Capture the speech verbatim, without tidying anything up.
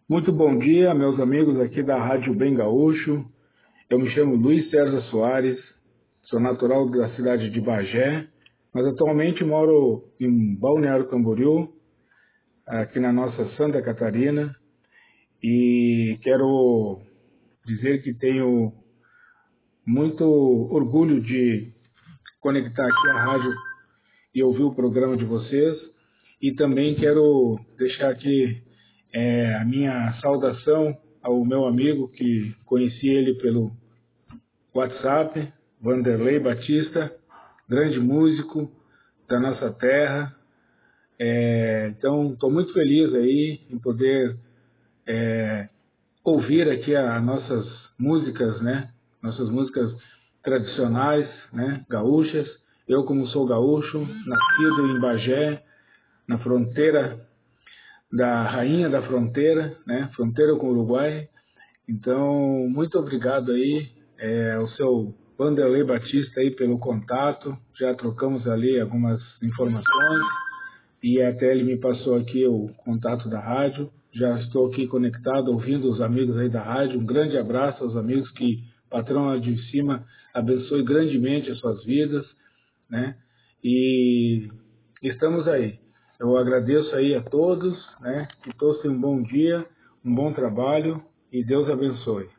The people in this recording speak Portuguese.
Muito bom dia, meus amigos aqui da Rádio Bem Gaúcho. Eu me chamo Luiz César Soares, sou natural da cidade de Bagé, mas atualmente moro em Balneário Camboriú, aqui na nossa Santa Catarina, e quero dizer que tenho muito orgulho de conectar aqui a rádio e ouvir o programa de vocês, e também quero deixar aqui é, a minha saudação ao meu amigo, que conheci ele pelo WhatsApp, Vanderlei Batista, grande músico da nossa terra. É, então, estou muito feliz aí em poder é, ouvir aqui as nossas músicas, né? Nossas músicas tradicionais, né? Gaúchas. Eu, como sou gaúcho, nascido em Bagé, na fronteira da Rainha da Fronteira, né? Fronteira com o Uruguai. Então, muito obrigado aí, é, ao seu Vanderlei Batista aí pelo contato. Já trocamos ali algumas informações e até ele me passou aqui o contato da rádio. Já estou aqui conectado, ouvindo os amigos aí da rádio. Um grande abraço aos amigos, que Patrão lá de cima abençoe grandemente as suas vidas, né? E estamos aí. Eu agradeço aí a todos, né? Que todos tenham um bom dia, um bom trabalho e Deus abençoe.